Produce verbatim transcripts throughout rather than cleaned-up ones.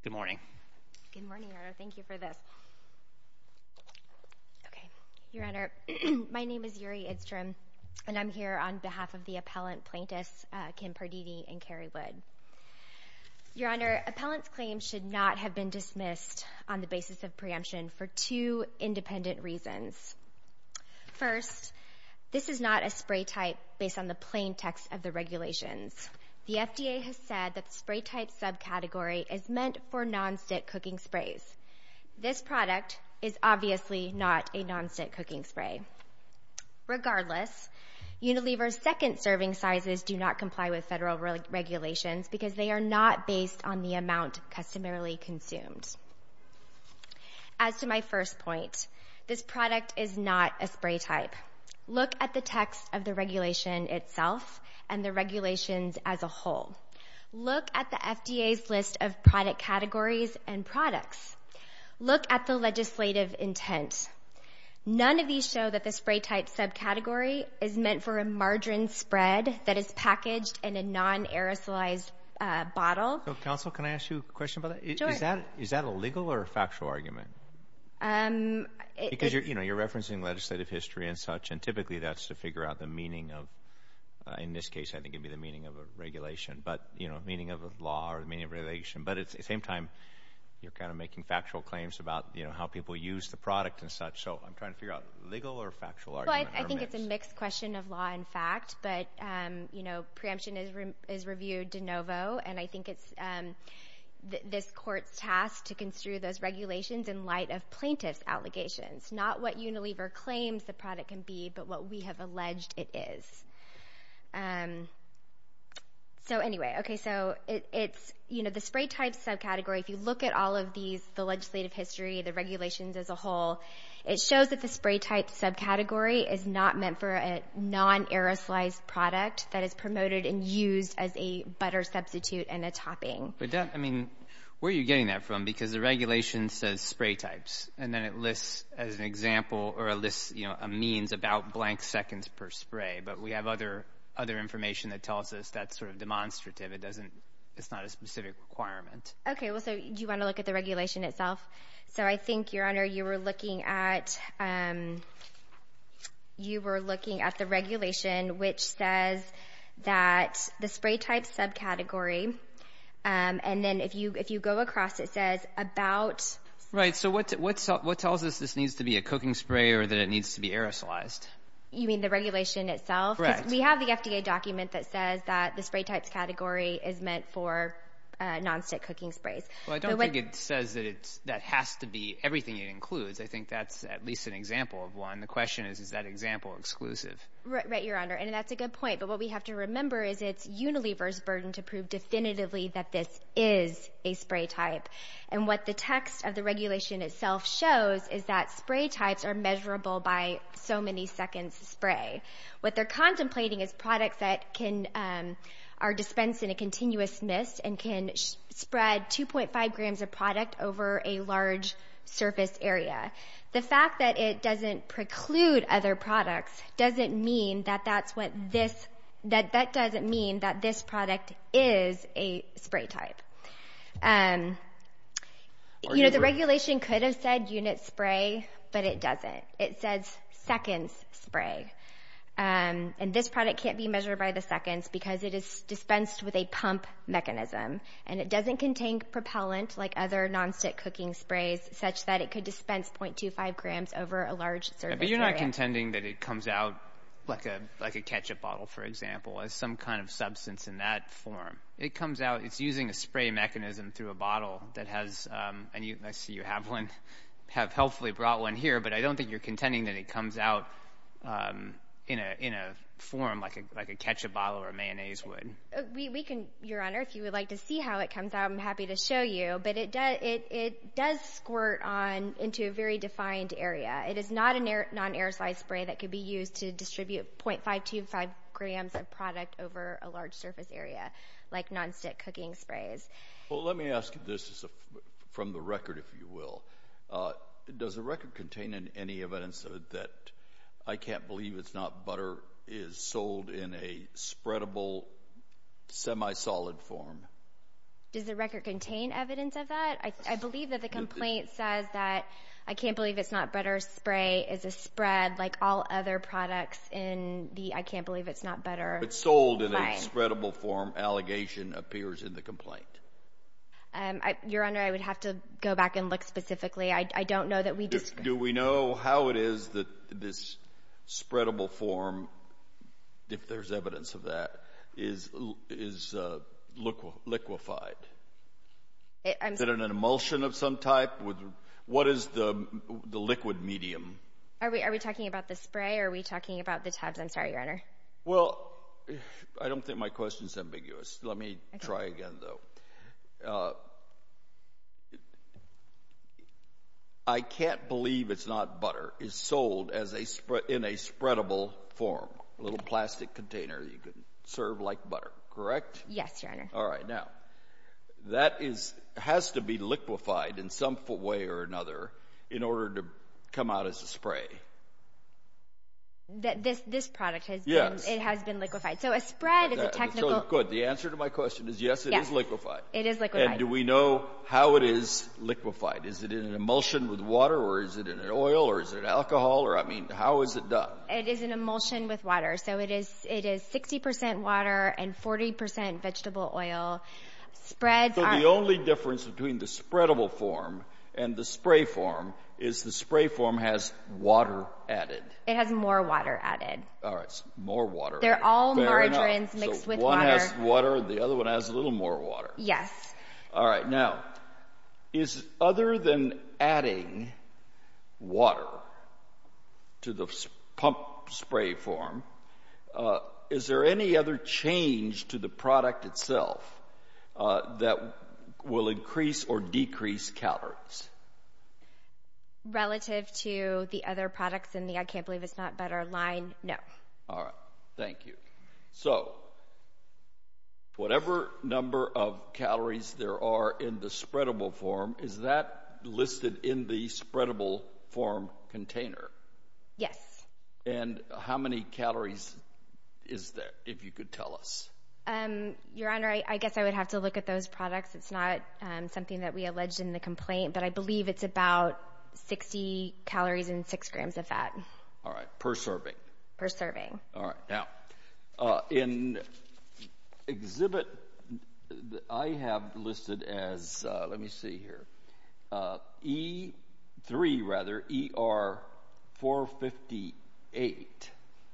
Good morning. Good morning, Your Honor. Thank you for this. Okay. Your Honor, my name is Yuri Idstrom, and I'm here on behalf of the appellant plaintiffs, uh, Kim Pardini and Carrie Wood. Your Honor, appellant's claims should not have been dismissed on the basis of preemption for two independent reasons. First, this is not a spray type based on the plain text of the regulations. The F D A has said that the spray type subcategory is meant for nonstick cooking sprays. This product is obviously not a nonstick cooking spray. Regardless, Unilever's second serving sizes do not comply with federal re- regulations because they are not based on the amount customarily consumed. As to my first point, this product is not a spray type. Look at the text of the regulation itself and the regulations as a whole. Look at the F D A's list of product categories and products. Look at the legislative intent. None of these show that the spray type subcategory is meant for a margarine spread that is packaged in a non-aerosolized uh, bottle. So, counsel, can I ask you a question about that? Sure. Is that is that a legal or a factual argument? Um, it, because you're, you know, you're referencing legislative history and such, and typically that's to figure out the meaning of, uh, in this case, I think it'd be the meaning of a regulation, but, you know, meaning of a law or the meaning of a regulation. But at the same time, you're kind of making factual claims about, you know, how people use the product and such. So I'm trying to figure out legal or factual well, argument. I, I think mix. it's a mixed question of law and fact, but, um, you know, preemption is re- is reviewed de novo, and I think it's um, th- this court's task to construe those regulations in light of plaintiff's allegations, not what Unilever claims the product can be, but what we have alleged it is. Um, So anyway, okay, so it, it's, you know, the spray type subcategory, if you look at all of these, the legislative history, the regulations as a whole, it shows that the spray type subcategory is not meant for a non-aerosolized product that is promoted and used as a butter substitute and a topping. But that, I mean, where are you getting that from? Because the regulation says spray types, and then it lists as an example or a list, you know, a means about blank seconds per spray. But we have other other information that tells us that's sort of demonstrative. It doesn't, it's not a specific requirement. Okay, well, so do you want to look at the regulation itself? So I think, Your Honor, you were looking at, um, you were looking at the regulation which says that the spray type subcategory, um, and then if you, if you go across, it says about. Right, so what, what, what tells us this needs to be a cooking spray or that it needs to be aerosolized? You mean the regulation itself? Correct. 'Cause we have the F D A document that says that the spray types category is meant for uh, nonstick cooking sprays. Well, I don't but think it says that it's that has to be everything it includes. I think that's at least an example of one. The question is, is that example exclusive? Right, right, Your Honor, and that's a good point. But what we have to remember is it's Unilever's burden to prove definitively that this is a spray type. And what the text of the regulation itself shows is that spray types are measurable by so many seconds spray. What they're contemplating is products that can um, are dispensed in a continuous mist and can sh- spread two point five grams of product over a large surface area. The fact that it doesn't preclude other products doesn't mean that that's what this, that that doesn't mean that this product is a spray type. Um, you know, the regulation could have said unit spray, but it doesn't. It says seconds spray. Um, and this product can't be measured by the seconds because it is dispensed with a pump mechanism. And it doesn't contain propellant like other nonstick cooking sprays such that it could dispense zero point two five grams over a large surface area. But you're not contending that it comes out like a like a ketchup bottle, for example, as some kind of substance in that form. It comes out, it's using a spray mechanism through a bottle that has, um, and you, I see you have one, have helpfully brought one here, but I don't think you're contending that it comes out um, in a in a form like a like a ketchup bottle or a mayonnaise would. Uh, we we can, Your Honor, if you would like to see how it comes out, I'm happy to show you. But it does it it does squirt on into a very defined area. It is not a aer- non-aerosolized spray that could be used to distribute zero point five two five grams of product over a large surface area, like nonstick cooking sprays. Well, let me ask you this as a, from the record, if you will. Uh, does the record contain any evidence that I can't believe it's not butter is sold in a spreadable, semi-solid form? Does the record contain evidence of that? I, I believe that the complaint says that I can't believe it's not butter spray is a spread like all other products in the I can't believe it's not butter. It's sold in line. a spreadable form. Allegation appears in the complaint. Um, I, Your Honor, I would have to go back and look specifically. I, I don't know that we Do, just. do we know how it is that this spreadable form, if there's evidence of that, is is uh, liqu- liquefied? It, I'm is it an emulsion of some type? With what is the the liquid medium? Are we are we talking about the spray, or are we talking about the tubs? I'm sorry, Your Honor. Well, I don't think my question's ambiguous. Let me okay. try again, though. Uh, I can't believe it's not butter is sold as a spread in a spreadable form, a little plastic container you can serve like butter, correct? Yes, Your Honor. All right. Now, that is has to be liquefied in some way or another in order to come out as a spray. That this this product has yes. been it has been liquefied. So a spread is that, a technical. So good. The answer to my question is yes, it yes, is liquefied. It is liquefied. And do we know how it is liquefied? Is it in an emulsion with water, or is it in an oil, or is it alcohol, or I mean, how is it done? It is an emulsion with water. So it is it is sixty percent water and forty percent vegetable oil. Spreads so are. So the only difference between the spreadable form and the spray form is the spray form has water added. It has more water added. All right, more water. They're added. all Fair margarines enough. mixed so with one water. One has water, the other one has a little more water. Yes. All right, now, is other than adding water to the pump spray form, uh, is there any other change to the product itself uh, that will increase or decrease calories? Relative to the other products in the I Can't Believe It's Not Butter line, no. All right. Thank you. So, whatever number of calories there are in the spreadable form, is that listed in the spreadable form container? Yes. And how many calories is there, if you could tell us? Um, Your Honor, I, I guess I would have to look at those products. It's not um, something that we alleged in the complaint, but I believe it's about sixty calories and six grams of fat. All right, per serving. Per serving. All right. Now, uh, in exhibit that I have listed as, uh, let me see here, uh, E three, rather, E R four fifty-eight,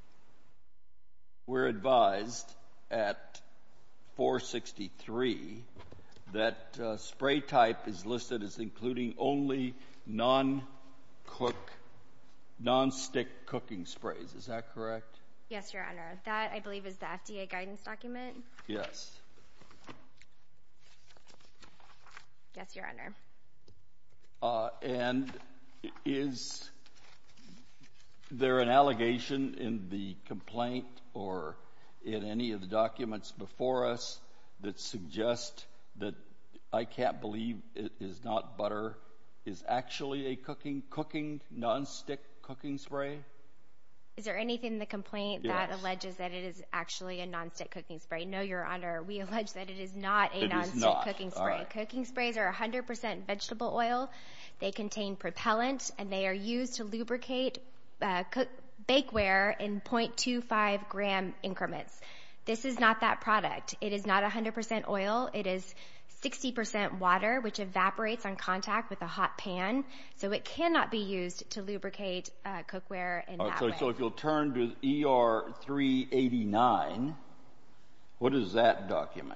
we're advised at four sixty-three that uh, spray type is listed as including only non-cook, non-stick cooking sprays. Is that correct? Yes, Your Honor. That, I believe, is the F D A guidance document. Yes. Yes, Your Honor. Uh, and is there an allegation in the complaint or in any of the documents before us that suggest that I Can't Believe It Is Not Butter is actually a cooking, cooking, non-stick cooking spray? Is there anything in the complaint yes. that alleges that it is actually a non-stick cooking spray? No, Your Honor. We allege that it is not a it non-stick not. cooking spray. Right. Cooking sprays are one hundred percent vegetable oil. They contain propellant, and they are used to lubricate uh, cook, bakeware in zero point two five gram increments. This is not that product. It is not one hundred percent oil. It is sixty percent water, which evaporates on contact with a hot pan, so it cannot be used to lubricate uh, cookware in All right, that so, way. so if you'll turn to E R three eighty-nine, what is that document?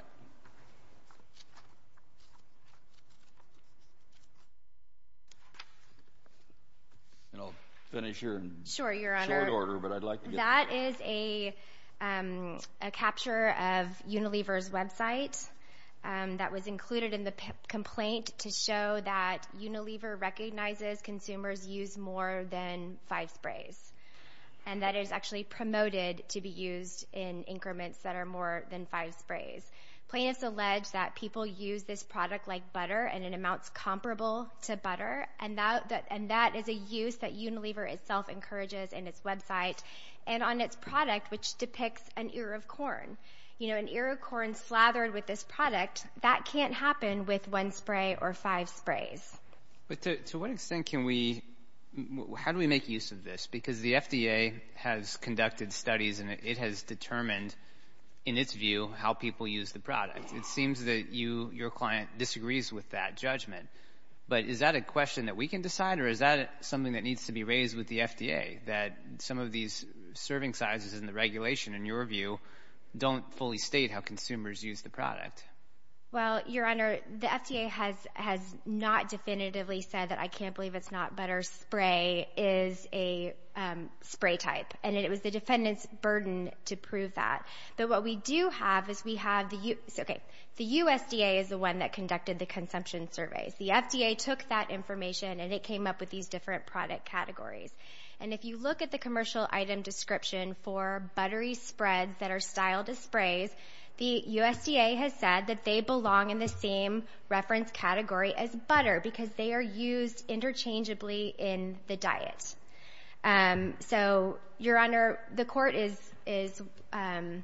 And I'll finish here in sure, Your Honor. short order, but I'd like to get... That is a, um, a capture of Unilever's website. Um, that was included in the p- complaint to show that Unilever recognizes consumers use more than five sprays, and that it is actually promoted to be used in increments that are more than five sprays. Plaintiffs allege that people use this product like butter and in amounts comparable to butter, and that, that, and that is a use that Unilever itself encourages in its website and on its product, which depicts an ear of corn. you know, an ear of corn slathered with this product, that can't happen with one spray or five sprays. But to, to what extent can we, how do we make use of this? Because the F D A has conducted studies and it, it has determined, in its view, how people use the product. It seems that you, your client disagrees with that judgment. But is that a question that we can decide, or is that something that needs to be raised with the F D A, that some of these serving sizes in the regulation, in your view, don't fully state how consumers use the product? Well, Your Honor, the F D A has has not definitively said that I can't believe it's not butter spray is a um, spray type, and it was the defendant's burden to prove that. But what we do have is we have the U- okay, the U S D A is the one that conducted the consumption surveys. The F D A took that information and it came up with these different product categories. And if you look at the commercial item description for buttery spreads that are styled as sprays, the U S D A has said that they belong in the same reference category as butter because they are used interchangeably in the diet. Um, so, Your Honor, the court is is um,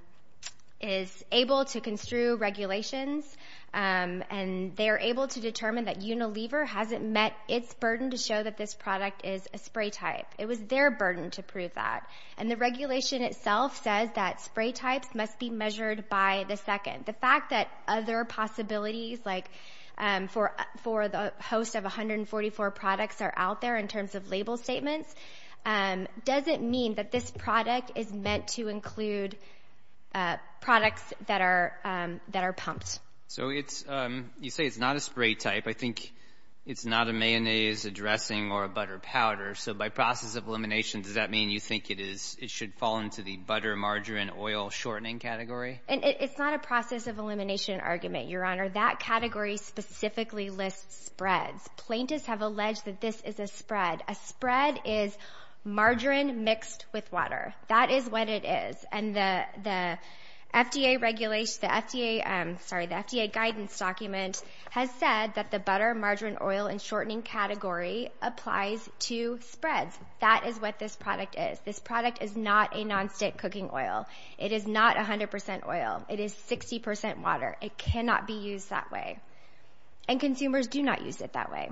is able to construe regulations, um, and they are able to determine that Unilever hasn't met its burden to show that this product is a spray type. It was their burden to prove that. And the regulation itself says that spray types must be measured by the second. The fact that other possibilities, like um, for for the host of one hundred forty-four products are out there in terms of label statements, um, doesn't mean that this product is meant to include uh, products that are um, that are pumped. So it's um, you say it's not a spray type. I think it's not a mayonnaise, a dressing, or a butter powder. So by process of elimination, does that mean you think it is it should fall into the butter, margarine, oil shortening category? And it, it's not a process of elimination argument, Your Honor. That category specifically lists spreads. Plaintiffs have alleged that this is a spread. A spread is margarine mixed with water. That is what it is. And the the F D A regulation, the F D A, um, sorry, the F D A guidance document has said that the butter, margarine, oil, and shortening category applies to spreads. That is what this product is. This product is not a nonstick cooking oil. It is not one hundred percent oil. It is sixty percent water. It cannot be used that way. And consumers do not use it that way.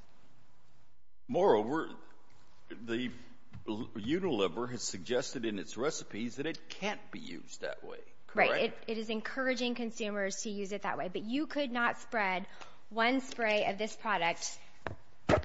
Moreover, the Unilever has suggested in its recipes that it can't be used that way. Correct? Right. It, it is encouraging consumers to use it that way. But you could not spread one spray of this product. Just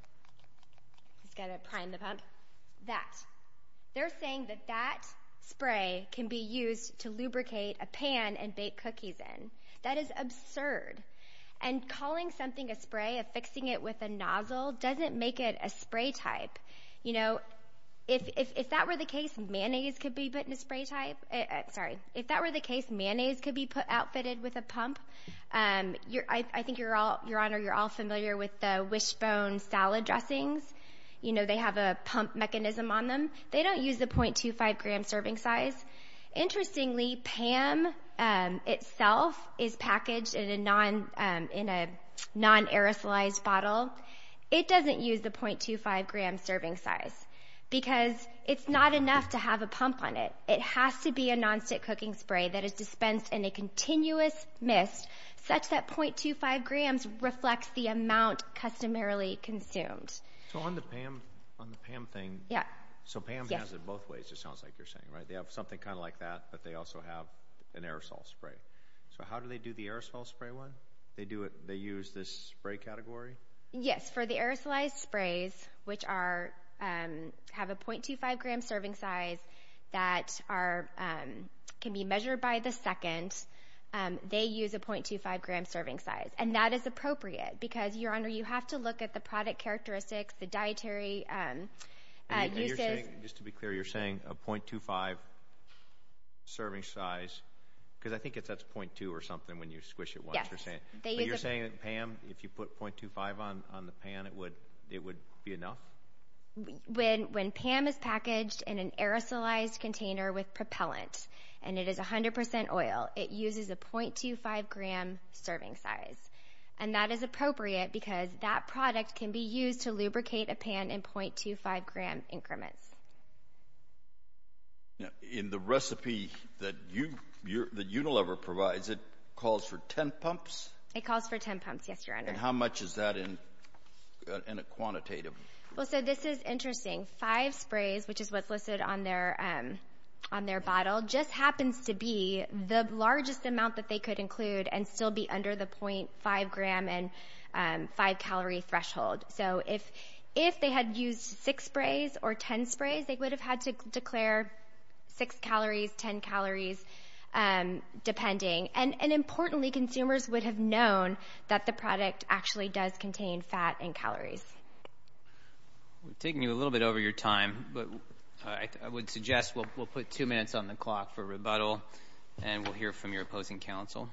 got to prime the pump. That. They're saying that that spray can be used to lubricate a pan and bake cookies in. That is absurd. And calling something a spray, affixing it with a nozzle, doesn't make it a spray type. You know, If, if if that were the case, mayonnaise could be put in a spray type. Uh, uh, sorry, if that were the case, mayonnaise could be put outfitted with a pump. Um, you're, I, I think you're all, Your Honor, you're all familiar with the Wishbone salad dressings. You know, they have a pump mechanism on them. They don't use the zero point two five gram serving size. Interestingly, Pam um, itself is packaged in a non um, in a non-aerosolized bottle. It doesn't use the zero point two five gram serving size, because it's not enough to have a pump on it. It has to be a nonstick cooking spray that is dispensed in a continuous mist such that zero point two five grams reflects the amount customarily consumed. So on the Pam, on the Pam thing, yeah. So Pam yes. has it both ways, it sounds like you're saying, right? They have something kind of like that, but they also have an aerosol spray. So how do they do the aerosol spray one? They do it, they use this spray category? Yes, for the aerosolized sprays, which are Um, have a zero point two five gram serving size that are um, can be measured by the second. Um, they use a zero point two five gram serving size, and that is appropriate because, Your Honor, you have to look at the product characteristics, the dietary um, uh, and you, and uses. You're saying, just to be clear, you're saying a zero point two five serving size, because I think it's that's zero point two or something when you squish it once. Yes, you're saying, they but use you're a, saying that Pam, if you put zero point two five on on the pan, it would it would be enough. When when Pam is packaged in an aerosolized container with propellant and it is one hundred percent oil, it uses a zero point two five gram serving size. And that is appropriate because that product can be used to lubricate a pan in zero point two five gram increments. Now, in the recipe that you your, that Unilever provides, it calls for ten pumps? It calls for ten pumps, yes, Your Honor. And how much is that in, uh, in a quantitative? Well, so this is interesting. Five sprays, which is what's listed on their um, on their bottle, just happens to be the largest amount that they could include and still be under the zero point five gram and um, five calorie threshold. So if if they had used six sprays or ten sprays, they would have had to declare six calories, ten calories, um, depending. And, and importantly, consumers would have known that the product actually does contain fat and calories. We've taken you a little bit over your time, but uh, I, I would suggest we'll, we'll put two minutes on the clock for rebuttal, and we'll hear from your opposing counsel.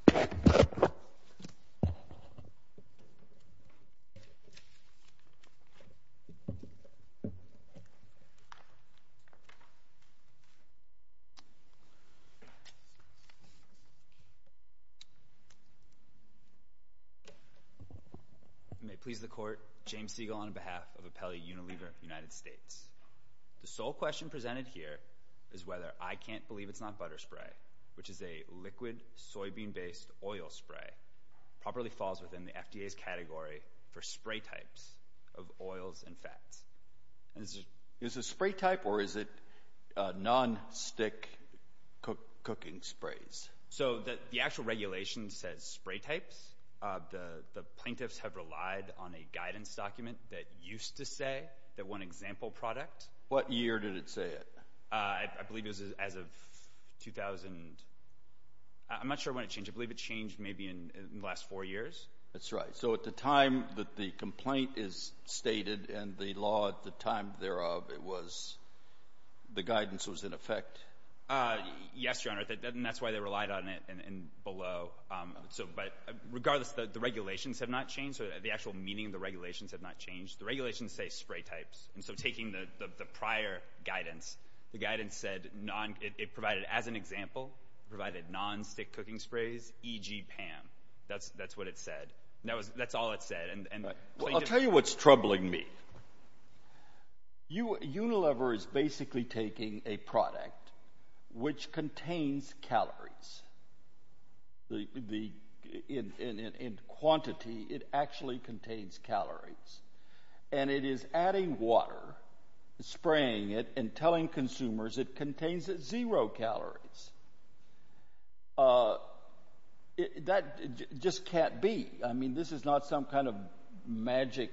May it please the Court, James Siegel on behalf of Appellee Unilever, United States. The sole question presented here is whether I Can't Believe It's Not Butter Spray, which is a liquid soybean-based oil spray, properly falls within the F D A's category for spray types of oils and fats. And this is, is it spray type or is it uh, non-stick cook, cooking sprays? So the, the actual regulation says spray types. Uh, the, the plaintiffs have relied on a guidance document that used to say that one example product. What year did it say it? Uh, I, I believe it was as of two thousand. I'm not sure when it changed. I believe it changed maybe in, in the last four years. That's right. So at the time that the complaint is stated and the law at the time thereof, it was, the guidance was in effect. Uh, yes, Your Honor, that, that, and that's why they relied on it and, and below. Um, so, but regardless, the, the regulations have not changed. So the actual meaning of the regulations have not changed. The regulations say spray types, and so taking the, the, the prior guidance, the guidance said non. It, it provided as an example, provided non-stick cooking sprays, for example, P A M. That's that's what it said. And that was that's all it said. And, and right. Well, I'll tell you what's troubling me. You, Unilever is basically taking a product which contains calories. The, the, in, in, in quantity, it actually contains calories. And it is adding water, spraying it, and telling consumers it contains zero calories. Uh, it, that j- just can't be. I mean, this is not some kind of magic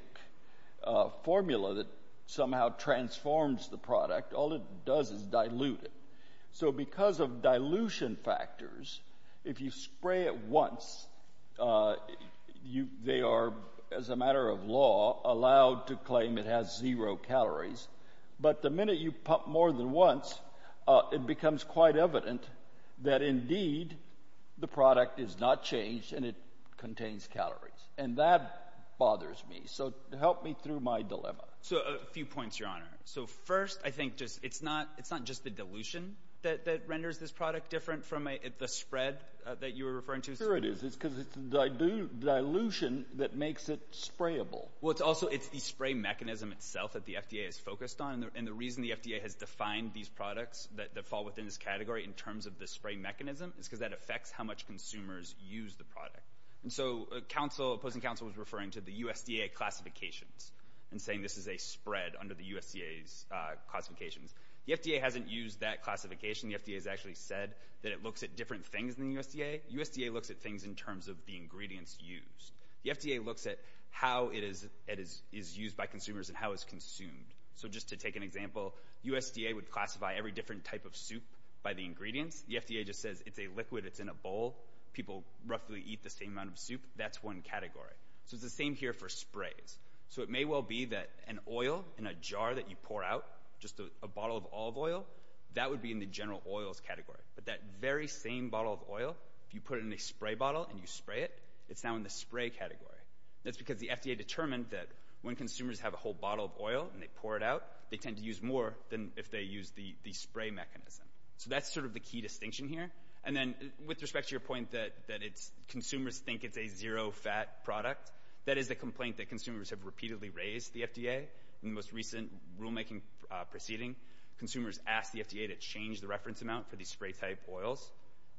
uh, formula that somehow transforms the product. All it does is dilute it. So because of dilution factors, if you spray it once, uh, you, they are, as a matter of law, allowed to claim it has zero calories. But the minute you pump more than once, uh, it becomes quite evident that indeed the product is not changed and it contains calories. And that bothers me. So help me through my dilemma. So a few points, Your Honor. So first, I think just it's not it's not just the dilution that, that renders this product different from a, the spread uh, that you were referring to. Sure it is. It's because it's the dilu- dilution that makes it sprayable. Well, it's also it's the spray mechanism itself that the F D A is focused on, and the, and the reason the F D A has defined these products that, that fall within this category in terms of the spray mechanism is because that affects how much consumers use the product. And so, uh, counsel, opposing counsel was referring to the U S D A classifications and saying this is a spread under the U S D A's uh, classifications. The F D A hasn't used that classification. The F D A has actually said that it looks at different things than the U S D A. U S D A looks at things in terms of the ingredients used. The F D A looks at how it is it is is used by consumers and how it's consumed. So just to take an example, U S D A would classify every different type of soup by the ingredients. The F D A just says it's a liquid, it's in a bowl. People roughly eat the same amount of soup. That's one category. So it's the same here for sprays. So it may well be that an oil in a jar that you pour out, just a, a bottle of olive oil, that would be in the general oils category. But that very same bottle of oil, if you put it in a spray bottle and you spray it, it's now in the spray category. That's because the F D A determined that when consumers have a whole bottle of oil and they pour it out, they tend to use more than if they use the, the spray mechanism. So that's sort of the key distinction here. And then with respect to your point that, that it's consumers think it's a zero-fat product, that is the complaint that consumers have repeatedly raised the F D A. In the most recent rulemaking uh, proceeding, consumers asked the F D A to change the reference amount for these spray-type oils.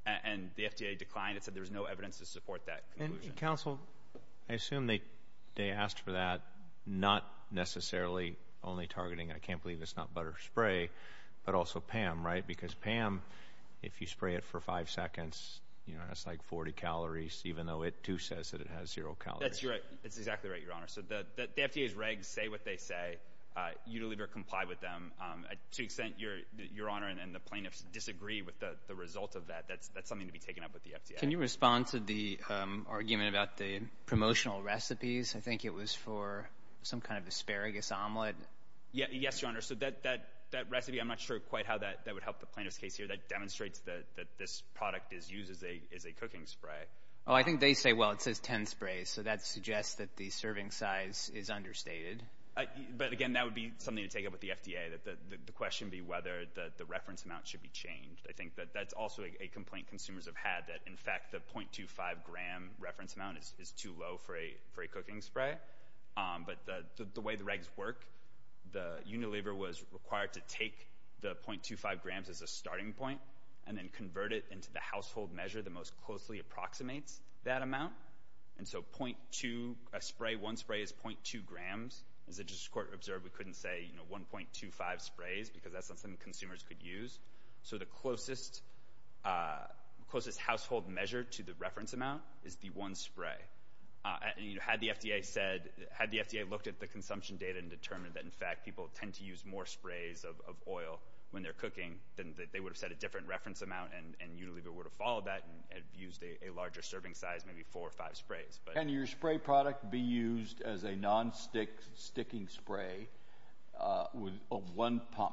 and the F D A declined. It said there was no evidence to support that conclusion. And, counsel, I assume they they asked for that, not necessarily only targeting, I can't believe it's not butter spray, but also P A M, right? Because P A M, if you spray it for five seconds, you know, that's like forty calories, even though it too says that it has zero calories. That's right. That's exactly right, Your Honor. So the, the, the F D A's regs say what they say. Uh, Unilever complied with them. Um, to the extent Your, Your Honor and, and the plaintiffs disagree with the, the result of that, that's, that's something to be taken up with the F D A. Can you respond to the um, argument about the promotional recipes? I think it was for some kind of asparagus omelet. Yeah, yes, Your Honor. So that, that, that recipe, I'm not sure quite how that, that would help the plaintiff's case here. That demonstrates that, that this product is used as a, as a cooking spray. Oh, I think they say, well, it says ten sprays, so that suggests that the serving size is understated. Uh, but again, that would be something to take up with the F D A, that the, the, the question be whether the, the reference amount should be changed. I think that that's also a, a complaint consumers have had, that in fact the zero point two five gram reference amount is, is too low for a, for a cooking spray. Um, but the, the, the way the regs work, the Unilever was required to take the zero point two five grams as a starting point and then convert it into the household measure that most closely approximates that amount. And so zero point two, a spray, one spray is zero point two grams. As the Justice Court observed, we couldn't say, you know, one point two five sprays because that's not something consumers could use. So the closest, uh, closest household measure to the reference amount is the one spray. Uh, and, you know, had the F D A said, had the F D A looked at the consumption data and determined that in fact people tend to use more sprays of, of oil when they're cooking, then they would have set a different reference amount, and, and Unilever would have followed that and had used a, a larger serving size, maybe four or five sprays. But can your spray product be used as a non-stick sticking spray uh, with a one pump?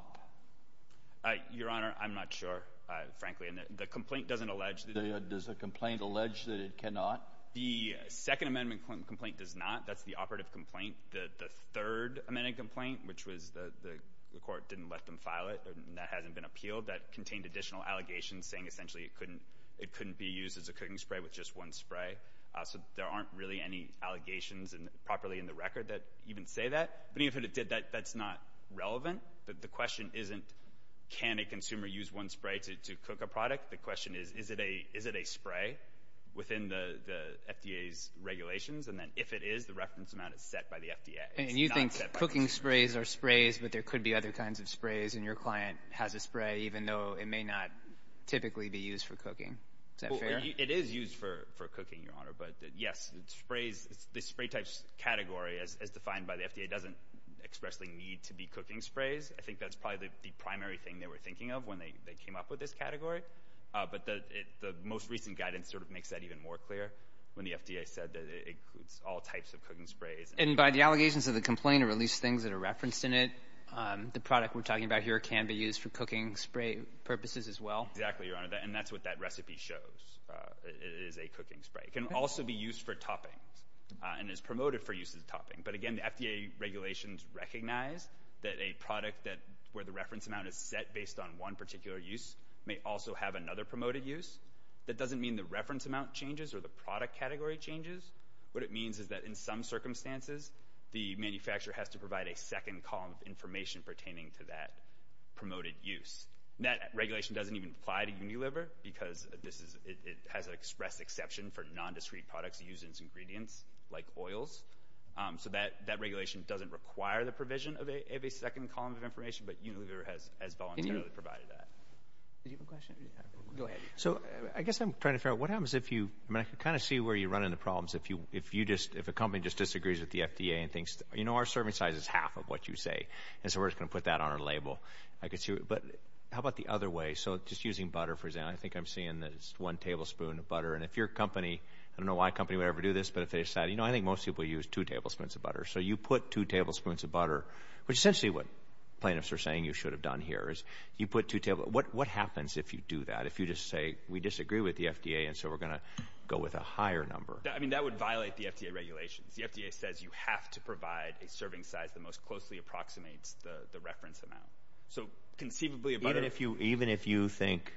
Uh, Your Honor, I'm not sure, uh, frankly, and the, the complaint doesn't allege that. The, does the complaint allege that it cannot? The Second Amendment complaint does not. That's the operative complaint. The the Third Amendment complaint, which was the, the, the court didn't let them file it, and that hasn't been appealed, that contained additional allegations saying essentially it couldn't it couldn't be used as a cooking spray with just one spray. Uh, so there aren't really any allegations in, properly in the record that even say that. But even if it did, that that's not relevant. The, the question isn't, can a consumer use one spray to, to cook a product? The question is, is it a is it a spray within the, the F D A's regulations? And then if it is, the reference amount is set by the F D A. It's and you not think set by cooking consumers. sprays are sprays, but there could be other kinds of sprays, and your client has a spray even though it may not typically be used for cooking. Is that Well, fair? it, it is used for, for cooking, Your Honor, but uh, yes, it sprays, it's the spray types category as, as defined by the F D A doesn't expressly need to be cooking sprays. I think that's probably the, the primary thing they were thinking of when they, they came up with this category. Uh, but the, it, the most recent guidance sort of makes that even more clear when the F D A said that it includes all types of cooking sprays. And, And by the allegations of the complaint, or at least things that are referenced in it, um, the product we're talking about here can be used for cooking spray purposes as well? Exactly, Your Honor, that, and that's what that recipe shows. Uh, it, it is a cooking spray. It can also be used for toppings uh, and is promoted for use as a topping. But again, the F D A regulations recognize that a product that where the reference amount is set based on one particular use may also have another promoted use. That doesn't mean the reference amount changes or the product category changes. What it means is that in some circumstances, the manufacturer has to provide a second column of information pertaining to that promoted use. And that regulation doesn't even apply to Unilever because this is it, it has an express exception for non-discrete products used as ingredients like oils. Um, so that, that regulation doesn't require the provision of a, of a second column of information, but Unilever has, has voluntarily you- provided that. Did you have a question? Go ahead. So uh, I guess I'm trying to figure out what happens if you, I mean, I can kind of see where you run into problems if you, if you just, if a company just disagrees with the F D A and thinks, you know, our serving size is half of what you say, and so we're just going to put that on our label. I could see, but how about the other way? So just using butter, for example, I think I'm seeing that it's one tablespoon of butter, and if your company, I don't know why a company would ever do this, but if they decide, you know, I think most people use two tablespoons of butter. So you put two tablespoons of butter, which is essentially what plaintiffs are saying you should have done here is you put two table. What what happens if you do that? If you just say we disagree with the F D A and so we're going to go with a higher number? I mean, that would violate the F D A regulations. The F D A says you have to provide a serving size that most closely approximates the, the reference amount. So conceivably, a butter, even if you even if you think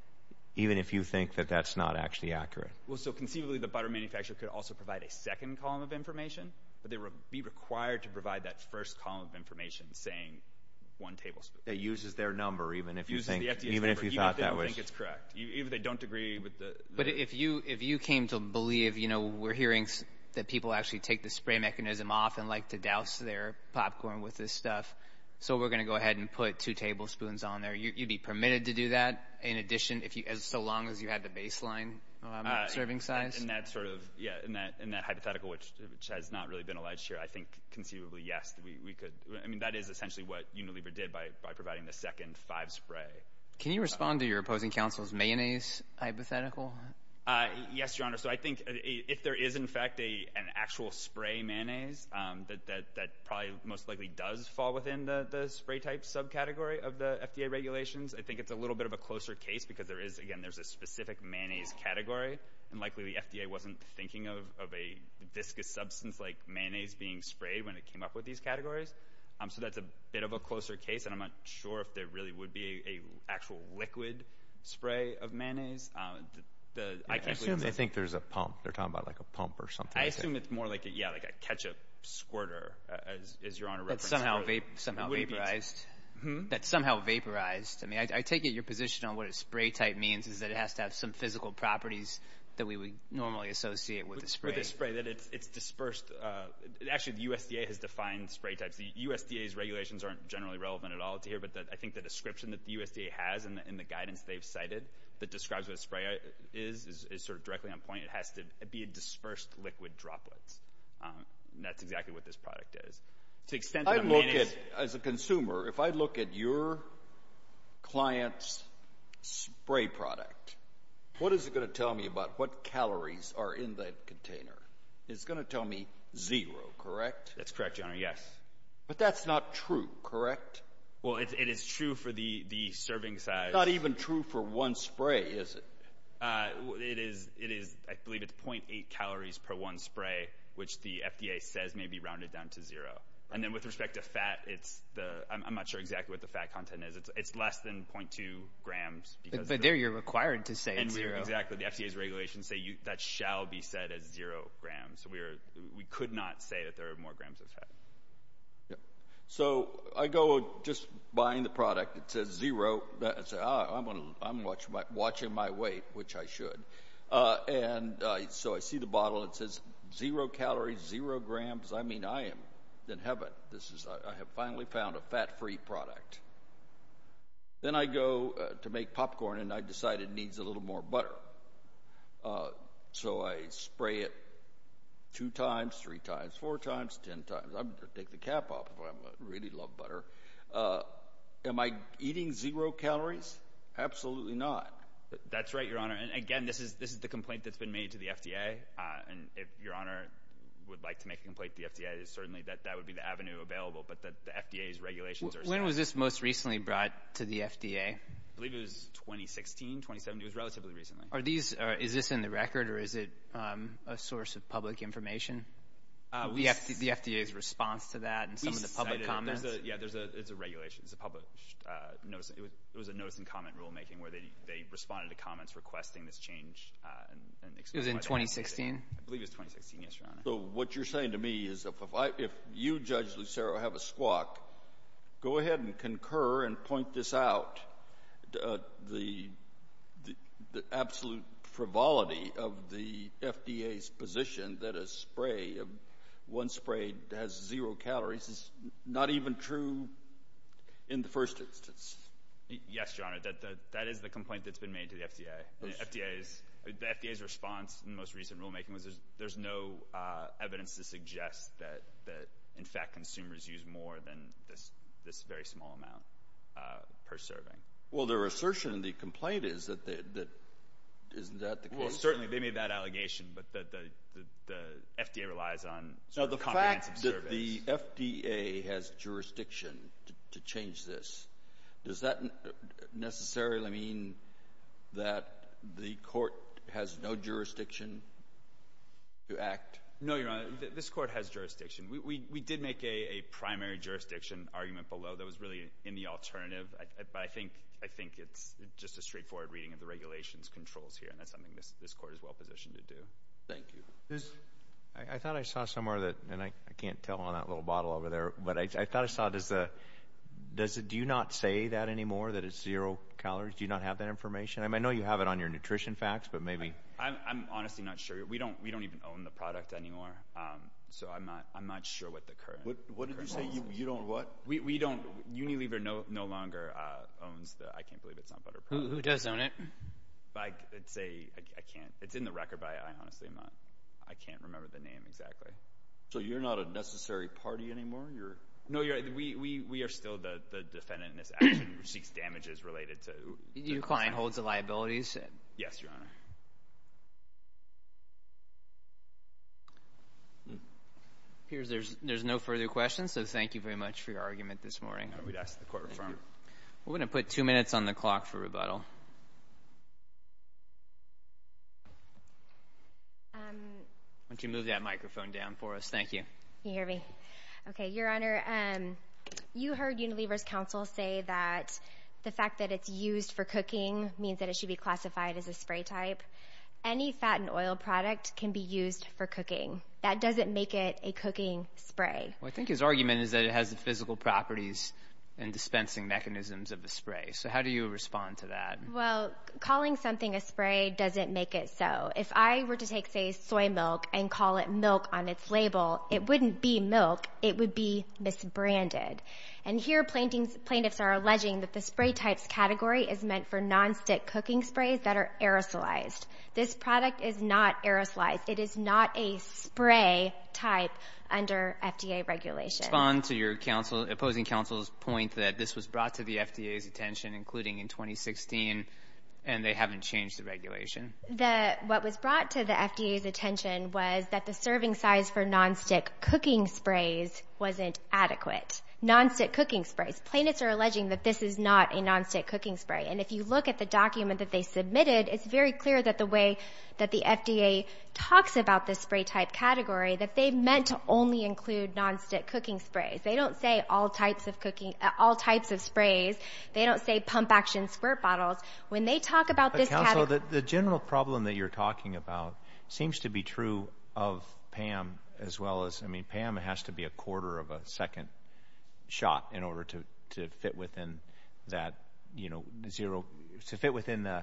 even if you think that that's not actually accurate. Well, so conceivably, the butter manufacturer could also provide a second column of information, but they would be required to provide that first column of information saying one tablespoon. It uses their number, even if you Uses think, the F D A's even number, if you even thought if they that don't was. think it's correct. You, even if they don't agree with the. the But if you if you came to believe, you know, we're hearing s- that people actually take the spray mechanism off and like to douse their popcorn with this stuff, so we're going to go ahead and put two tablespoons on there. You, you'd be permitted to do that. In addition, if you, as so long as you had the baseline um, Uh, serving size. In, in that sort of, yeah, in that in that hypothetical, which which has not really been alleged here, I think conceivably, yes, we, we could. I mean, that is essentially what Unilever did by, by providing the second five spray. Can you respond to your opposing counsel's mayonnaise hypothetical? Uh, yes, Your Honor. So I think if there is, in fact, a an actual spray mayonnaise, um, that, that, that probably most likely does fall within the, the spray type subcategory of the F D A regulations. I think it's a little bit of a closer case because there is, again, there's a specific mayonnaise category, and likely the F D A wasn't thinking of, of a viscous substance like mayonnaise being sprayed when it came up with these categories. Um, so that's a bit of a closer case, and I'm not sure if there really would be a, a actual liquid spray of mayonnaise. Uh, the, The, Yeah, I I can't assume believe they think there's a pump. They're talking about like a pump or something. I like assume that. it's more like a, yeah, like a ketchup squirter, uh, as, as Your Honor That's referenced. somehow earlier. vape, somehow It wouldn't be- vaporized. Hmm? That's somehow vaporized. I mean, I, I take it your position on what a spray type means is that it has to have some physical properties that we would normally associate with, with, a spray. With a spray, that it's it's dispersed. Uh, actually, the U S D A has defined spray types. The U S D A's regulations aren't generally relevant at all to here, but the, I think the description that the U S D A has in the, in the guidance they've cited that describes what a spray is, is is sort of directly on point. It has to be a dispersed liquid droplets. Um, and that's exactly what this product is. To the extent that I a look mayonnaise- at, as a consumer, if I look at your client's spray product, what is it going to tell me about what calories are in that container? It's going to tell me zero, correct? That's correct, Your Honor, yes. But that's not true, correct? Well, it, it is true for the, the serving size. Not even true for one spray, is it? Uh, it is, it is, I believe it's zero point eight calories per one spray, which the F D A says may be rounded down to zero. And then with respect to fat, it's the, I'm, I'm not sure exactly what the fat content is. It's, it's less than zero point two grams. Because But, but the, there you're required to say and it's we're- zero. Exactly. The F D A's regulations say you, that shall be said as zero grams. So we are, we could not say that there are more grams of fat. So I go just buying the product. It says zero. I say, ah, I'm gonna, I'm watch my, watching my weight, which I should. Uh, and uh, so I see the bottle. It says zero calories, zero grams. I mean, I am in heaven. This is. I, I have finally found a fat-free product. Then I go uh, to make popcorn, and I decide it needs a little more butter. Uh, so I spray it two times, three times, four times, ten times. I'm going to take the cap off if I really love butter. Uh, am I eating zero calories? Absolutely not. That's right, Your Honor. And again, this is this is the complaint that's been made to the F D A. Uh, and if Your Honor would like to make a complaint to the F D A, certainly that, that would be the avenue available. But the, the F D A's regulations are When set. was this most recently brought to the F D A? I believe it was twenty sixteen, twenty seventeen. It was relatively recently. Are these? Uh, is this in the record, or is it um, a source of public information? Uh, we the, F D, the F D A's response to that and some We of the public cited it. comments. There's a, yeah, there's a it's a regulation. It's a published uh, notice. It was, it was a notice and comment rulemaking where they they responded to comments requesting this change. Uh, and, and It was in why they twenty had made it. sixteen? I believe it was twenty sixteen. Yes, Your Honor. So what you're saying to me is if, if, I, if you, Judge Lucero, have a squawk, go ahead and concur and point this out. Uh, the, the the absolute frivolity of the F D A's position that a spray of one spray has zero calories is not even true in the first instance. Yes, Your Honor. That, that that is the complaint that's been made to the F D A. The F D A's the F D A's response in the most recent rulemaking was there's, there's no uh, evidence to suggest that that in fact consumers use more than this this very small amount uh, per serving. Well, their assertion in the complaint is that they, that isn't that the case? Well, certainly they made that allegation, but the the, the, the F D A relies on Now, sort the of comprehensive fact that surveys. the F D A has jurisdiction to, to change this, does that n- necessarily mean that the court has no jurisdiction to act? No, Your Honor. Th- This court has jurisdiction. We we, we did make a, a primary jurisdiction argument below that was really in the alternative, I, I, but I think I think it's just a straightforward reading of the regulations controls here, and that's something this this court is well positioned to do. Thank you. Does, I, I thought I saw somewhere that, and I, I can't tell on that little bottle over there, but I, I thought I saw, does the, does it, do you not say that anymore, that it's zero calories? Do you not have that information? I mean, I know you have it on your nutrition facts, but maybe. I'm, I'm honestly not sure. We don't, we don't even own the product anymore. Um, so I'm not, I'm not sure what the current. What, what did you say? You, you don't what? We, we don't, Unilever no, no longer, uh, owns the, I can't believe it's not butter Who, product. who does own it? But I, it's a, I, I can't, it's in the record, but I, I honestly am not, I can't remember the name exactly. So you're not a necessary party anymore? You're. No, you're, we, we, we are still the, the defendant in this action which seeks damages related to. Your client holds the liabilities? Yes, Your Honor. Appears there's, there's no further questions, so thank you very much for your argument this morning. We'd ask the court affirm. We're going to put two minutes on the clock for rebuttal. Um, Why don't you move that microphone down for us? Thank you. Can you hear me? Okay, Your Honor, um, you heard Unilever's counsel say that the fact that it's used for cooking means that it should be classified as a spray type. Any fat and oil product can be used for cooking. That doesn't make it a cooking spray. Well, I think his argument is that it has the physical properties and dispensing mechanisms of the spray. So how do you respond to that? Well, calling something a spray doesn't make it so. If I were to take, say, soy milk and call it milk on its label, it wouldn't be milk. It would be misbranded. And here plaintiffs, plaintiffs are alleging that the spray types category is meant for nonstick cooking sprays that are aerosolized. This product is not aerosolized. It is not a spray type under F D A regulation. Respond to your counsel, opposing counsel's point that this was brought to the F D A's attention, including in twenty sixteen, and they haven't changed the regulation. The, what was brought to the F D A's attention was that the serving size for nonstick cooking sprays wasn't adequate. Nonstick cooking sprays. Plaintiffs are alleging that this is not a nonstick cooking spray. And if you look at the document that they submitted, it's very clear that the way that the F D A talks about this spray type category, that they meant to only include nonstick cooking sprays. They don't say all types of cooking, uh, all types of sprays. They don't say pump action squirt bottles. When they talk about but this counsel, category. the, the general problem that you're talking about seems to be true of P A M as well as, I mean, P A M has to be a quarter of a second shot in order to, to fit within that, you know, zero, to fit within the,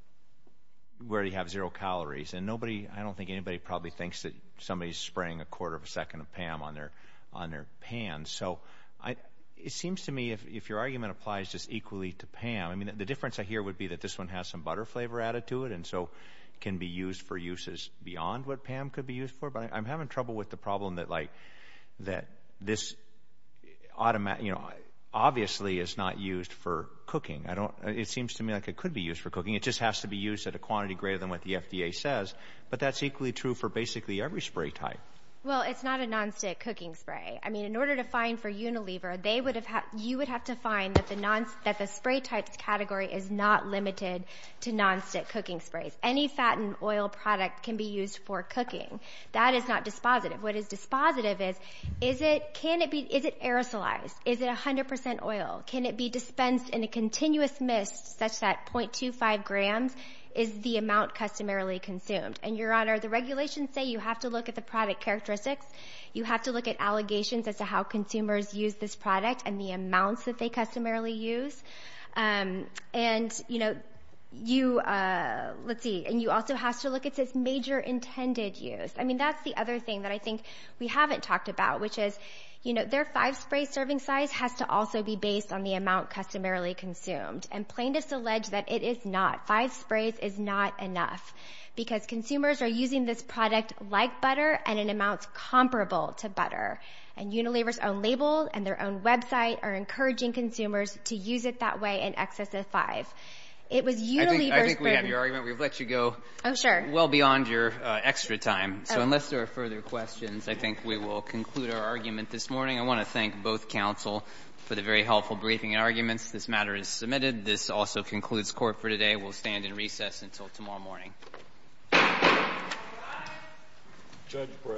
where you have zero calories. And nobody, I don't think anybody probably thinks that somebody's spraying a quarter of a second of P A M on their, on their pan. So I, it seems to me if, if your argument applies just equally to P A M, I mean, the difference I hear would be that this one has some butter flavor added to it and so can be used for uses beyond what P A M could be used for. But I, I'm having trouble with the problem that like, that this automatic, you know, obviously is not used for cooking. I don't, it seems to me like it could be used for cooking. It just has to be used at a quantity greater than what the F D A says. But that's equally true for basically every spray type. Well, it's not a nonstick cooking spray. I mean, in order to find for Unilever, they would have ha- you would have to find that the non that the spray types category is not limited to nonstick cooking sprays. Any fat and oil product can be used for cooking. That is not dispositive. What is dispositive is is it can it be is it aerosolized? Is it one hundred percent oil? Can it be dispensed in a continuous mist such that zero point two five grams is the amount customarily consumed? And, Your Honor, the regulations say you have to look at the product characteristics. You have to look at allegations as to how consumers use this product and the amounts that they customarily use. Um, and, you know, you, uh, let's see, and you also have to look at its major intended use. I mean, that's the other thing that I think we haven't talked about, which is, you know, their five spray serving size has to also be based on the amount customarily consumed. And plaintiffs allege that it is not. Five sprays is not enough because consumers are using this product like butter and in amounts comparable to butter. And Unilever's own label and their own website are encouraging consumers to use it that way in excess of five. It was Unilever's I think, I think we burden. have your argument. We've let you go oh, sure. well beyond your uh, extra time. So oh. unless there are further questions, I think we will conclude our argument this morning. I want to thank both counsel for the very helpful briefing and arguments. This matter is submitted. This also concludes court for today. We'll stand in recess until tomorrow morning. Judge Brett.